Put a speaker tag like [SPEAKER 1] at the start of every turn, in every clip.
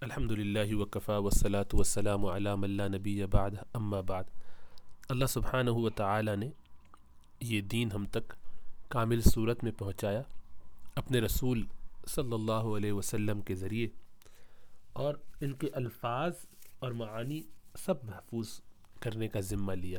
[SPEAKER 1] الحمد للہ وکفا والصلاة والسلام علی من لا نبی بعد اما بعد۔ اللہ سبحانہ و تعالی نے یہ دین ہم تک کامل صورت میں پہنچایا اپنے رسول صلی اللہ علیہ وسلم کے ذریعے، اور ان کے الفاظ اور معانی سب محفوظ کرنے کا ذمہ لیا۔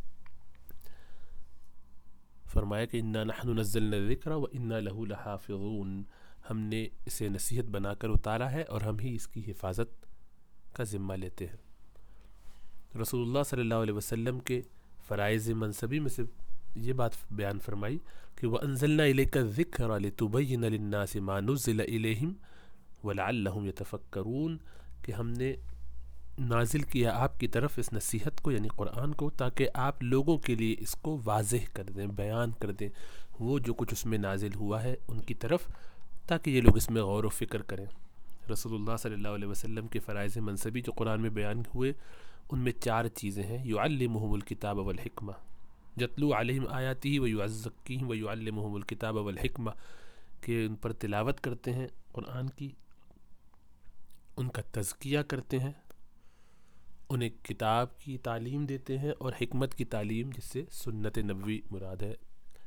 [SPEAKER 1] فرمایا کہ انا نحن نزلنا الذکر وانا لہ لحافظون، ہم نے اسے نصیحت بنا کر اتارا ہے اور ہم ہی اس کی حفاظت کا ذمہ لیتے ہیں۔ رسول اللہ صلی اللہ علیہ وسلم کے فرائض منصبی میں سے یہ بات بیان فرمائی کہ وَأَنزَلْنَا إِلَيْكَ الذِّكْرَ لِتُبَيِّنَ لِلنَّاسِ مَا نُزِّلَ إِلَيْهِمْ وَلَعَلَّهُمْ يَتَفَكَّرُونَ، کہ ہم نے نازل کیا آپ کی طرف اس نصیحت کو یعنی قرآن کو، تاکہ آپ لوگوں کے لیے اس کو واضح کر دیں، بیان کر دیں وہ جو کچھ اس میں نازل ہوا ہے ان کی طرف، تاکہ یہ لوگ اس میں غور و فکر کریں۔ رسول اللہ صلی اللہ علیہ وسلم کے فرائض منصبی جو قرآن میں بیان ہوئے ان میں 4 چیزیں ہیں۔ یعلمہم الکتاب والحکمہ، یتلو علیہم آیاتہ ویزکیہم ویعلمہم الکتاب والحکمہ، کہ ان پر تلاوت کرتے ہیں قرآن کی، ان کا تزکیہ کرتے ہیں، انہیں کتاب کی تعلیم دیتے ہیں اور حکمت کی تعلیم جس سے سنت نبوی مراد ہے۔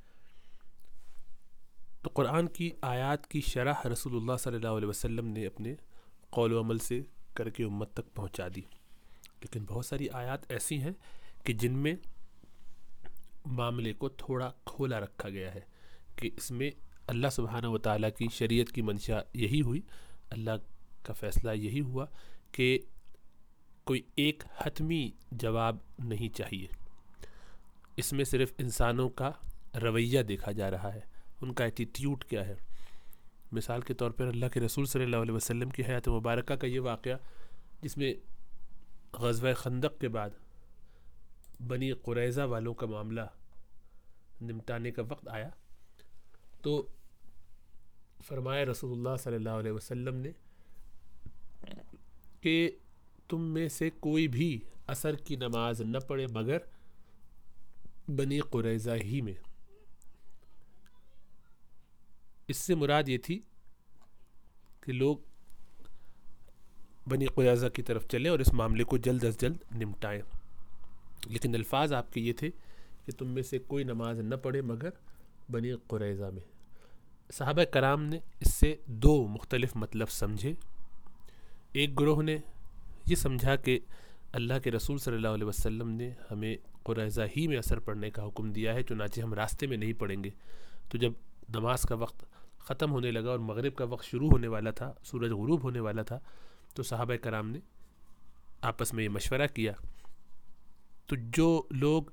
[SPEAKER 1] تو قرآن کی آیات کی شرح رسول اللہ صلی اللہ علیہ وسلم نے اپنے قول و عمل سے کر کے امت تک پہنچا دی، لیکن بہت ساری آیات ایسی ہیں کہ جن میں معاملے کو تھوڑا کھولا رکھا گیا ہے، کہ اس میں اللہ سبحانہ و تعالیٰ کی شریعت کی منشا یہی ہوئی، اللہ کا فیصلہ یہی ہوا کہ کوئی ایک حتمی جواب نہیں چاہیے، اس میں صرف انسانوں کا رویہ دیکھا جا رہا ہے، ان کا ایٹیٹیوڈ کیا ہے۔ مثال کے طور پر اللہ کے رسول صلی اللہ علیہ وسلم کی حیات مبارکہ کا یہ واقعہ جس میں غزوہ خندق کے بعد بنی قریظہ والوں کا معاملہ نمٹانے کا وقت آیا، تو فرمایا رسول اللہ صلی اللہ علیہ وسلم نے کہ تم میں سے کوئی بھی عصر کی نماز نہ پڑھے مگر بنی قریظہ ہی میں۔ اس سے مراد یہ تھی کہ لوگ بنی قریظہ کی طرف چلیں اور اس معاملے کو جلد از جلد نمٹائیں، لیکن الفاظ آپ کے یہ تھے کہ تم میں سے کوئی نماز نہ پڑھے مگر بنی قریظہ میں۔ صحابہ کرام نے اس سے 2 مختلف مطلب سمجھے۔ ایک گروہ نے یہ سمجھا کہ اللہ کے رسول صلی اللہ علیہ وسلم نے ہمیں قریظہ ہی میں عصر پڑھنے کا حکم دیا ہے، چنانچہ ہم راستے میں نہیں پڑھیں گے۔ تو جب نماز کا وقت ختم ہونے لگا اور مغرب کا وقت شروع ہونے والا تھا، سورج غروب ہونے والا تھا، تو صحابہ کرام نے آپس میں یہ مشورہ کیا۔ تو جو لوگ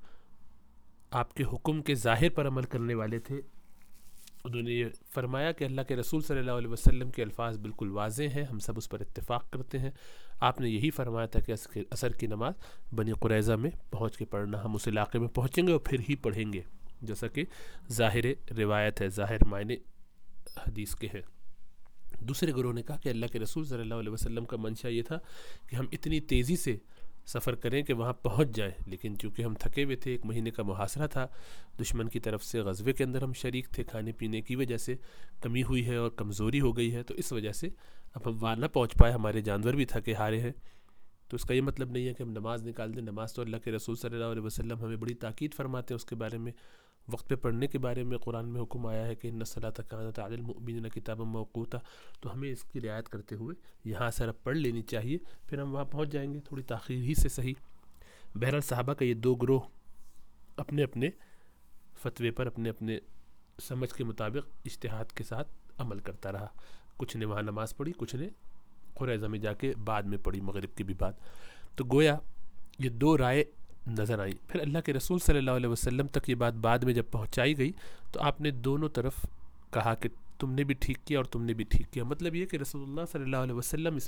[SPEAKER 1] آپ کے حکم کے ظاہر پر عمل کرنے والے تھے انہوں نے یہ فرمایا کہ اللہ کے رسول صلی اللہ علیہ وسلم کے الفاظ بالکل واضح ہیں، ہم سب اس پر اتفاق کرتے ہیں، آپ نے یہی فرمایا تھا کہ عصر کی نماز بنی قریظہ میں پہنچ کے پڑھنا، ہم اس علاقے میں پہنچیں گے اور پھر ہی پڑھیں گے، جیسا کہ ظاہر روایت ہے، ظاہر معنی حدیث کے ہیں۔ دوسرے گروہ نے کہا کہ اللہ کے رسول صلی اللہ علیہ وسلم کا منشا یہ تھا کہ ہم اتنی تیزی سے سفر کریں کہ وہاں پہنچ جائیں، لیکن چونکہ ہم تھکے ہوئے تھے، 1 مہینے کا محاصرہ تھا، دشمن کی طرف سے غزوے کے اندر ہم شریک تھے، کھانے پینے کی وجہ سے کمی ہوئی ہے اور کمزوری ہو گئی ہے، تو اس وجہ سے اب ہم وہاں نہ پہنچ پائے، ہمارے جانور بھی تھکے ہارے ہیں۔ تو اس کا یہ مطلب نہیں ہے کہ ہم نماز نکال دیں، نماز تو اللہ کے رسول صلی اللہ علیہ وسلم ہمیں بڑی تاکید فرماتے ہیں اس کے بارے میں، وقت پہ پڑھنے کے بارے میں قرآن میں حکم آیا ہے کہ ان الصلاۃ کانت علی المؤمنین کتابا موقوتا، تو ہمیں اس کی رعایت کرتے ہوئے یہاں سے پڑھ لینی چاہیے، پھر ہم وہاں پہنچ جائیں گے، تھوڑی تاخیر ہی سے صحیح۔ بہرحال صحابہ کا یہ 2 گروہ اپنے اپنے فتوے پر اپنے اپنے سمجھ کے مطابق اجتہاد کے ساتھ عمل کرتا رہا، کچھ نے وہاں نماز پڑھی، کچھ نے قریظہ میں جا کے بعد میں پڑھی، مغرب کی بھی بعد۔ تو گویا یہ 2 رائے نظر آئیں۔ پھر اللہ کے رسول صلی اللہ علیہ وسلم تک یہ بات بعد میں جب پہنچائی گئی تو آپ نے دونوں طرف کہا کہ تم نے بھی ٹھیک کیا اور تم نے بھی ٹھیک کیا۔ مطلب یہ کہ رسول اللہ صلی اللہ علیہ وسلم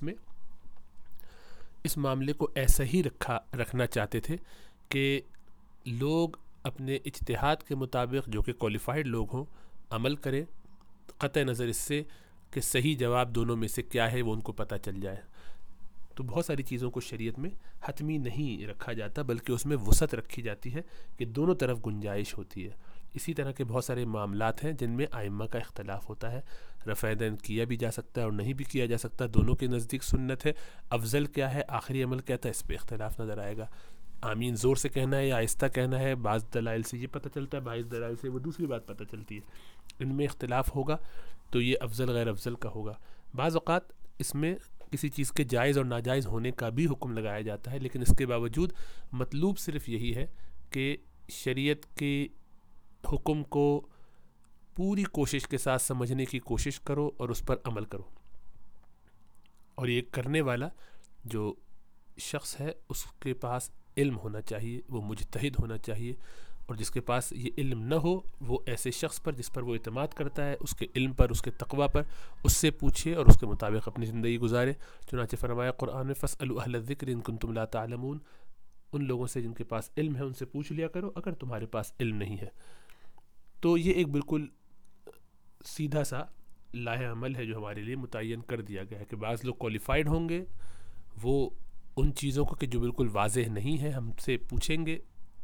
[SPEAKER 1] اس معاملے کو ایسا ہی رکھنا چاہتے تھے کہ لوگ اپنے اجتہاد کے مطابق، جو کہ کوالیفائڈ لوگ ہوں، عمل کریں، قطع نظر اس سے کہ صحیح جواب دونوں میں سے کیا ہے وہ ان کو پتہ چل جائے۔ تو بہت ساری چیزوں کو شریعت میں حتمی نہیں رکھا جاتا، بلکہ اس میں وسعت رکھی جاتی ہے کہ دونوں طرف گنجائش ہوتی ہے۔ اسی طرح کے بہت سارے معاملات ہیں جن میں ائمہ کا اختلاف ہوتا ہے، رفع یدین کیا بھی جا سکتا ہے اور نہیں بھی کیا جا سکتا، دونوں کے نزدیک سنت ہے۔ افضل کیا ہے، آخری عمل کیا تھا، اس پہ اختلاف نظر آئے گا۔ آمین زور سے کہنا ہے یا آہستہ کہنا ہے، بعض دلائل سے یہ پتہ چلتا ہے، بعض دلائل سے وہ دوسری بات پتہ چلتی ہے، ان میں اختلاف ہوگا تو یہ افضل غیر افضل کا ہوگا۔ بعض اوقات اس میں کسی چیز کے جائز اور ناجائز ہونے کا بھی حکم لگایا جاتا ہے، لیکن اس کے باوجود مطلوب صرف یہی ہے کہ شریعت کے حکم کو پوری کوشش کے ساتھ سمجھنے کی کوشش کرو اور اس پر عمل کرو، اور یہ کرنے والا جو شخص ہے اس کے پاس علم ہونا چاہیے، وہ مجتہد ہونا چاہیے، اور جس کے پاس یہ علم نہ ہو وہ ایسے شخص پر جس پر وہ اعتماد کرتا ہے، اس کے علم پر، اس کے تقوی پر، اس سے پوچھے اور اس کے مطابق اپنی زندگی گزارے۔ چنانچہ فرمایا قرآن میں فَاسْأَلُوا أَهْلَ الذِّكْرِ إِن كُنتُمْ لَا تَعْلَمُونَ، ان لوگوں سے جن کے پاس علم ہے ان سے پوچھ لیا کرو اگر تمہارے پاس علم نہیں ہے۔ تو یہ ایک بالکل سیدھا سا لاہ عمل ہے جو ہمارے لیے متعین کر دیا گیا ہے کہ بعض لوگ کوالیفائڈ ہوں گے، وہ ان چیزوں کو کہ جو بالکل واضح نہیں ہے ہم سے پوچھیں گے،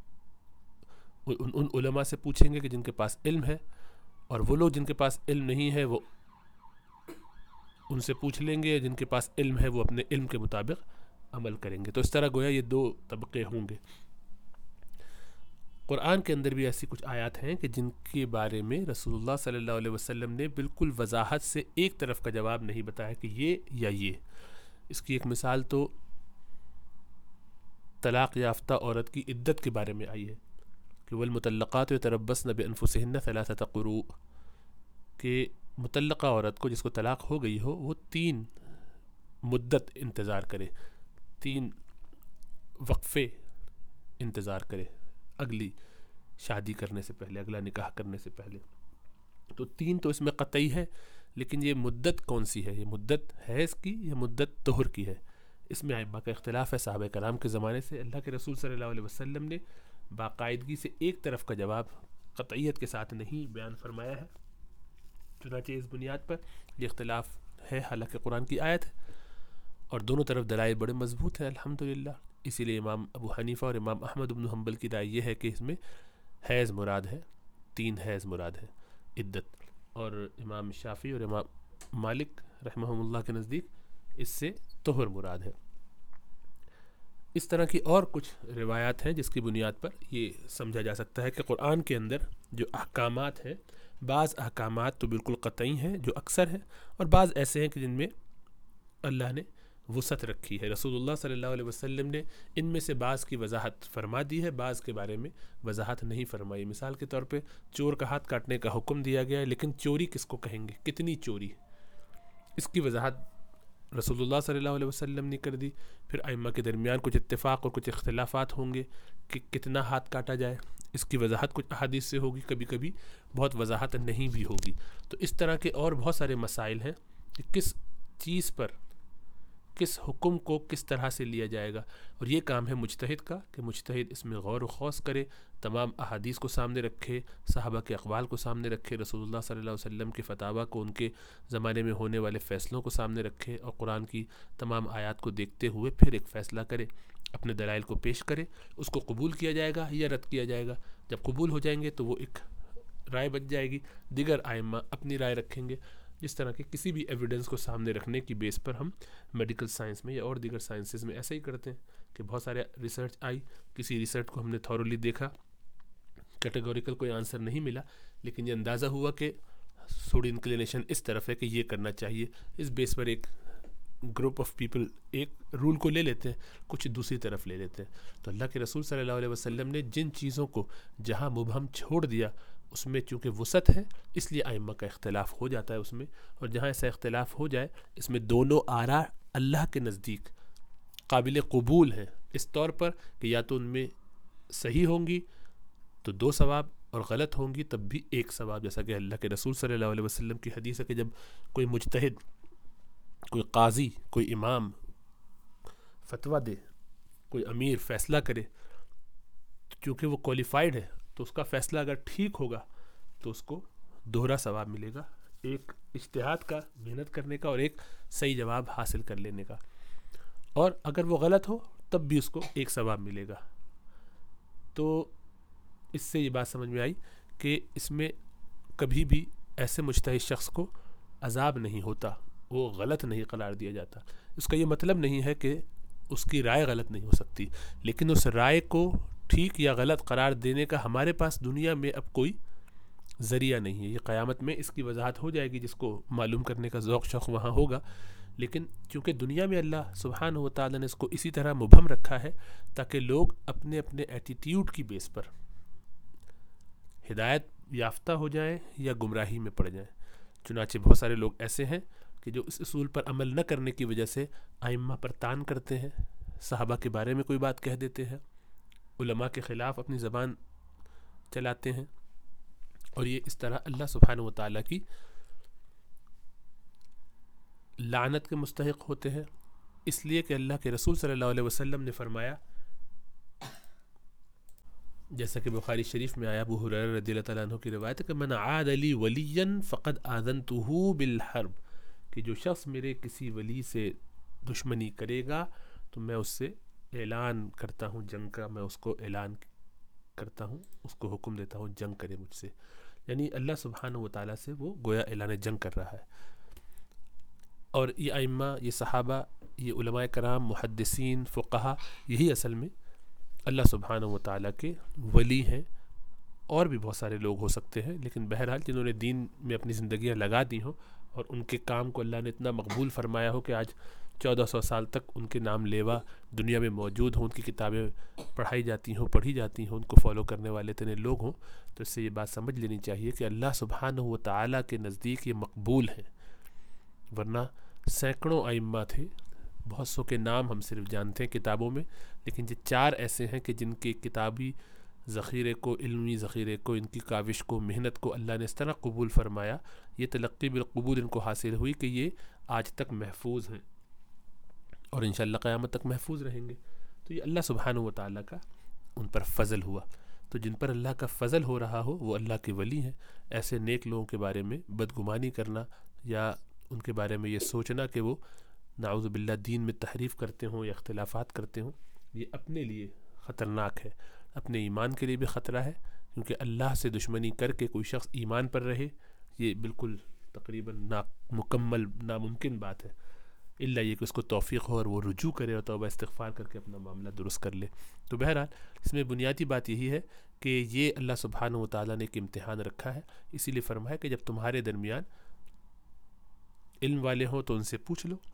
[SPEAKER 1] ان علماء سے پوچھیں گے کہ جن کے پاس علم ہے، اور وہ لوگ جن کے پاس علم نہیں ہے وہ ان سے پوچھ لیں گے، جن کے پاس علم ہے وہ اپنے علم کے مطابق عمل کریں گے۔ تو اس طرح گویا یہ دو طبقے ہوں گے۔ قرآن کے اندر بھی ایسی کچھ آیات ہیں کہ جن کے بارے میں رسول اللہ صلی اللہ علیہ وسلم نے بالکل وضاحت سے ایک طرف کا جواب نہیں بتایا کہ یہ یا یہ۔ اس کی ایک مثال تو طلاق یافتہ عورت کی عدت کے بارے میں آئی ہے کہ والمطلقات یتربصن بانفسہن ثلاثۃ قروء، کہ مطلقہ عورت کو جس کو طلاق ہو گئی ہو وہ 3 مدت انتظار کرے، 3 وقفے انتظار کرے اگلی شادی کرنے سے پہلے، اگلا نکاح کرنے سے پہلے۔ تو 3 تو اس میں قطعی ہے، لیکن یہ مدت کون سی ہے؟ یہ مدت حیض کی یا مدت طہر کی ہے؟ اس میں ائمہ کا اختلاف ہے۔ صحابہ کرام کے زمانے سے اللہ کے رسول صلی اللہ علیہ وسلم نے باقاعدگی سے ایک طرف کا جواب قطعیت کے ساتھ نہیں بیان فرمایا ہے، چنانچہ اس بنیاد پر یہ اختلاف ہے، حالانکہ قرآن کی آیت ہے اور دونوں طرف دلائل بڑے مضبوط ہیں الحمدللہ۔ اسی لیے امام ابو حنیفہ اور امام احمد بن حنبل کی رائے یہ ہے کہ اس میں حیض مراد ہے، 3 حیض مراد ہے عدت، اور امام شافعی اور امام مالک رحمہم اللہ کے نزدیک اس سے طہر مراد ہے۔ اس طرح کی اور کچھ روایات ہیں جس کی بنیاد پر یہ سمجھا جا سکتا ہے کہ قرآن کے اندر جو احکامات ہیں، بعض احکامات تو بالکل قطعی ہیں جو اکثر ہیں، اور بعض ایسے ہیں کہ جن میں اللہ نے وسعت رکھی ہے۔ رسول اللہ صلی اللہ علیہ وسلم نے ان میں سے بعض کی وضاحت فرما دی ہے، بعض کے بارے میں وضاحت نہیں فرمائی۔ مثال کے طور پہ چور کا ہاتھ کاٹنے کا حکم دیا گیا ہے، لیکن چوری کس کو کہیں گے، کتنی چوری، اس کی وضاحت رسول اللہ صلی اللہ علیہ وسلم نے کر دی۔ پھر ائمہ کے درمیان کچھ اتفاق اور کچھ اختلافات ہوں گے کہ کتنا ہاتھ کاٹا جائے، اس کی وضاحت کچھ احادیث سے ہوگی، کبھی کبھی بہت وضاحت نہیں بھی ہوگی۔ تو اس طرح کے اور بہت سارے مسائل ہیں کہ کس چیز پر، کس حکم کو کس طرح سے لیا جائے گا، اور یہ کام ہے مجتہد کا کہ مجتہد اس میں غور و خوض کرے، تمام احادیث کو سامنے رکھے، صحابہ کے اقوال کو سامنے رکھے، رسول اللہ صلی اللہ علیہ وسلم کے فتاویٰ کو، ان کے زمانے میں ہونے والے فیصلوں کو سامنے رکھے، اور قرآن کی تمام آیات کو دیکھتے ہوئے پھر ایک فیصلہ کرے، اپنے دلائل کو پیش کرے، اس کو قبول کیا جائے گا یا رد کیا جائے گا۔ جب قبول ہو جائیں گے تو وہ ایک رائے بن جائے گی، دیگر ائمہ اپنی رائے رکھیں گے۔ جس طرح کے کسی بھی ایویڈنس کو سامنے رکھنے کی بیس پر ہم میڈیکل سائنس میں یا اور دیگر سائنسز میں ایسا ہی کرتے ہیں کہ بہت سارے ریسرچ آئی، کسی ریسرچ کو ہم نے تھورولی دیکھا، کیٹیگوریکل کوئی آنسر نہیں ملا، لیکن یہ اندازہ ہوا کہ تھوڑی انکلینیشن اس طرف ہے کہ یہ کرنا چاہیے، اس بیس پر ایک گروپ آف پیپل ایک رول کو لے لیتے ہیں، کچھ دوسری طرف لے لیتے ہیں۔ تو اللہ کے رسول صلی اللہ علیہ وسلم نے جن چیزوں کو جہاں مبہم چھوڑ دیا اس میں چونکہ وسعت ہے، اس لیے ائمہ کا اختلاف ہو جاتا ہے اس میں، اور جہاں ایسا اختلاف ہو جائے اس میں دونوں آراء اللہ کے نزدیک قابل قبول ہیں، اس طور پر کہ یا تو ان میں صحیح ہوں گی تو 2 ثواب، اور غلط ہوں گی تب بھی 1 ثواب، جیسا کہ اللہ کے رسول صلی اللہ علیہ وسلم کی حدیث ہے کہ جب کوئی مجتہد، کوئی قاضی، کوئی امام فتویٰ دے، کوئی امیر فیصلہ کرے، چونکہ وہ کوالیفائڈ ہے تو اس کا فیصلہ اگر ٹھیک ہوگا تو اس کو 2 ثواب ملے گا، ایک اجتہاد کا، محنت کرنے کا، اور ایک صحیح جواب حاصل کر لینے کا، اور اگر وہ غلط ہو تب بھی اس کو 1 ثواب ملے گا۔ تو اس سے یہ بات سمجھ میں آئی کہ اس میں کبھی بھی ایسے مجتہد شخص کو عذاب نہیں ہوتا، وہ غلط نہیں قرار دیا جاتا۔ اس کا یہ مطلب نہیں ہے کہ اس کی رائے غلط نہیں ہو سکتی، لیکن اس رائے کو ٹھیک یا غلط قرار دینے کا ہمارے پاس دنیا میں اب کوئی ذریعہ نہیں ہے۔ یہ قیامت میں اس کی وضاحت ہو جائے گی، جس کو معلوم کرنے کا ذوق شوق وہاں ہوگا، لیکن چونکہ دنیا میں اللہ سبحانہ و تعالیٰ نے اس کو اسی طرح مبہم رکھا ہے تاکہ لوگ اپنے اپنے ایٹیٹیوڈ کی بیس پر ہدایت یافتہ ہو جائیں یا گمراہی میں پڑ جائیں۔ چنانچہ بہت سارے لوگ ایسے ہیں کہ جو اس اصول پر عمل نہ کرنے کی وجہ سے ائمہ پر تان کرتے ہیں، صحابہ کے بارے میں کوئی بات کہہ دیتے ہیں، علماء کے خلاف اپنی زبان چلاتے ہیں، اور یہ اس طرح اللہ سبحانہ و تعالیٰ کی لعنت کے مستحق ہوتے ہیں، اس لیے کہ اللہ کے رسول صلی اللہ علیہ وسلم نے فرمایا، جیسا کہ بخاری شریف میں آیا، ابو ہریرہ رضی اللہ تعالیٰ عنہ کی روایت ہے کہ من عاد لی ولیا فقد آذنتہ بالحرب، کہ جو شخص میرے کسی ولی سے دشمنی کرے گا تو میں اس سے اعلان کرتا ہوں جنگ کا، میں اس کو اعلان کرتا ہوں، اس کو حکم دیتا ہوں جنگ کرے مجھ سے، یعنی اللہ سبحانہ و تعالیٰ سے وہ گویا اعلان جنگ کر رہا ہے۔ اور یہ ائمہ، یہ صحابہ، یہ علماء کرام، محدثین، فقہا، یہی اصل میں اللہ سبحانہ و تعالیٰ کے ولی ہیں۔ اور بھی بہت سارے لوگ ہو سکتے ہیں، لیکن بہرحال جنہوں نے دین میں اپنی زندگیاں لگا دی ہوں اور ان کے کام کو اللہ نے اتنا مقبول فرمایا ہو کہ آج 1400 سال تک ان کے نام لیوا دنیا میں موجود ہوں، ان کی کتابیں پڑھائی جاتی ہوں، پڑھی جاتی ہوں، ان کو فالو کرنے والے اتنے لوگ ہوں، تو اس سے یہ بات سمجھ لینی چاہیے کہ اللہ سبحانہ و تعالیٰ کے نزدیک یہ مقبول ہیں، ورنہ سینکڑوں ائمہ تھے، بہت سو کے نام ہم صرف جانتے ہیں کتابوں میں، لیکن یہ 4 ایسے ہیں کہ جن کے کتابی ذخیرے کو، علمی ذخیرے کو، ان کی کاوش کو، محنت کو اللہ نے اس طرح قبول فرمایا، یہ تلقی بالقبول ان کو حاصل ہوئی کہ یہ آج تک محفوظ ہیں اور انشاءاللہ قیامت تک محفوظ رہیں گے۔ تو یہ اللہ سبحانہ و تعالیٰ کا ان پر فضل ہوا۔ تو جن پر اللہ کا فضل ہو رہا ہو وہ اللہ کے ولی ہیں۔ ایسے نیک لوگوں کے بارے میں بدگمانی کرنا یا ان کے بارے میں یہ سوچنا کہ وہ نعوذ باللہ دین میں تحریف کرتے ہوں یا اختلافات کرتے ہوں، یہ اپنے لیے خطرناک ہے، اپنے ایمان کے لیے بھی خطرہ ہے، کیونکہ اللہ سے دشمنی کر کے کوئی شخص ایمان پر رہے، یہ بالکل تقریباً مکمل ناممکن بات ہے، الا یہ کہ اس کو توفیق ہو اور وہ رجوع کرے اور توبہ استغفار کر کے اپنا معاملہ درست کر لے۔ تو بہرحال اس میں بنیادی بات یہی ہے کہ یہ اللہ سبحانہ و تعالیٰ نے ایک امتحان رکھا ہے، اسی لیے فرمایا کہ جب تمہارے درمیان علم والے ہوں تو ان سے پوچھ لو،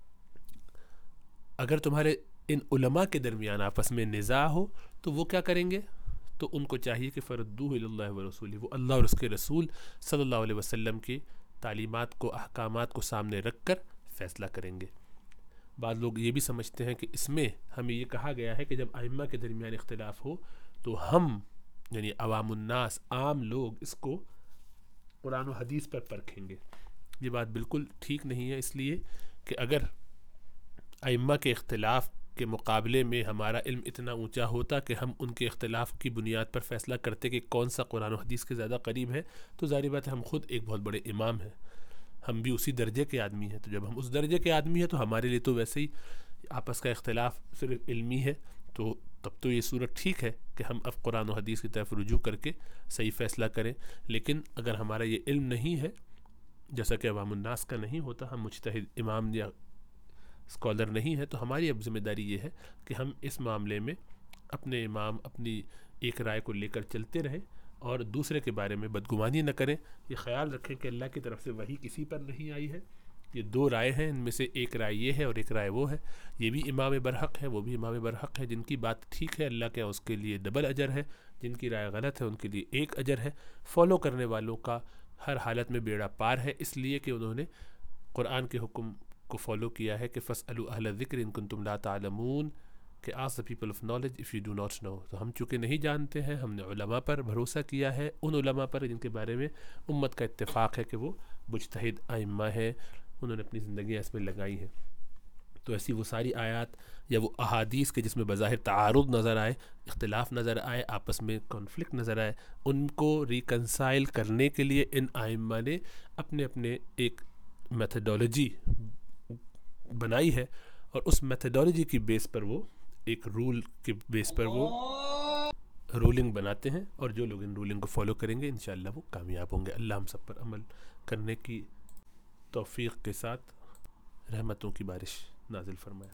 [SPEAKER 1] اگر تمہارے ان علماء کے درمیان آپس میں نزاع ہو تو وہ کیا کریں گے؟ تو ان کو چاہیے کہ فردوہ الی اللہ ورسولہ، وہ اللہ اور اس کے رسول صلی اللہ علیہ وسلم کی تعلیمات کو، احکامات کو سامنے رکھ کر فیصلہ کریں گے۔ بعض لوگ یہ بھی سمجھتے ہیں کہ اس میں ہمیں یہ کہا گیا ہے کہ جب ائمہ کے درمیان اختلاف ہو تو ہم یعنی عوام الناس، عام لوگ اس کو قرآن و حدیث پر پرکھیں گے۔ یہ بات بالکل ٹھیک نہیں ہے، اس لیے کہ اگر ائمہ کے اختلاف کے مقابلے میں ہمارا علم اتنا اونچا ہوتا کہ ہم ان کے اختلاف کی بنیاد پر فیصلہ کرتے کہ کون سا قرآن و حدیث کے زیادہ قریب ہے، تو ظاہر بات ہے ہم خود ایک بہت بڑے امام ہیں، ہم بھی اسی درجے کے آدمی ہیں۔ تو جب ہم اس درجے کے آدمی ہیں تو ہمارے لیے تو ویسے ہی آپس کا اختلاف صرف علمی ہے، تو تب تو یہ صورت ٹھیک ہے کہ ہم اب قرآن و حدیث کی طرف رجوع کر کے صحیح فیصلہ کریں۔ لیکن اگر ہمارا یہ علم نہیں ہے، جیسا کہ عوام الناس کا نہیں ہوتا، ہم مجتہد امام یا اسکالر نہیں ہے، تو ہماری اب ذمہ داری یہ ہے کہ ہم اس معاملے میں اپنے امام، اپنی ایک رائے کو لے کر چلتے رہیں اور دوسرے کے بارے میں بدگمانی نہ کریں۔ یہ خیال رکھیں کہ اللہ کی طرف سے وحی کسی پر نہیں آئی ہے، یہ 2 رائے ہیں، ان میں سے ایک رائے یہ ہے اور ایک رائے وہ ہے، یہ بھی امام برحق ہے، وہ بھی امام برحق ہے، جن کی بات ٹھیک ہے اللہ کے اس کے لیے ڈبل اجر ہے، جن کی رائے غلط ہے ان کے لیے 1 اجر ہے۔ فالو کرنے والوں کا ہر حالت میں بیڑا پار ہے، اس لیے کہ انہوں نے قرآن کے حکم کو فالو کیا ہے کہ فَاسْأَلُوا أَهْلَ الذِّكْرِ إِن كُنتُمْ لَا تَعْلَمُونَ، کہ ask the people of knowledge if you do not know۔ تو ہم چونکہ نہیں جانتے ہیں، ہم نے علماء پر بھروسہ کیا ہے، ان علماء پر جن کے بارے میں امت کا اتفاق ہے کہ وہ مجتہد ائمہ ہیں، انہوں نے اپنی زندگیاں اس میں لگائی ہیں۔ تو ایسی وہ ساری آیات یا وہ احادیث کے جس میں بظاہر تعارض نظر آئے، اختلاف نظر آئے، آپس میں کانفلکٹ نظر آئے، ان کو ریکنسائل کرنے کے لیے ان ائمہ نے اپنے اپنے ایک میتھڈولوجی بنائی ہے، اور اس میتھڈولوجی کی بیس پر وہ ایک رول کے بیس پر وہ رولنگ بناتے ہیں، اور جو لوگ ان رولنگ کو فالو کریں گے انشاءاللہ وہ کامیاب ہوں گے۔ اللہ ہم سب پر عمل کرنے کی توفیق کے ساتھ رحمتوں کی بارش نازل فرمائے۔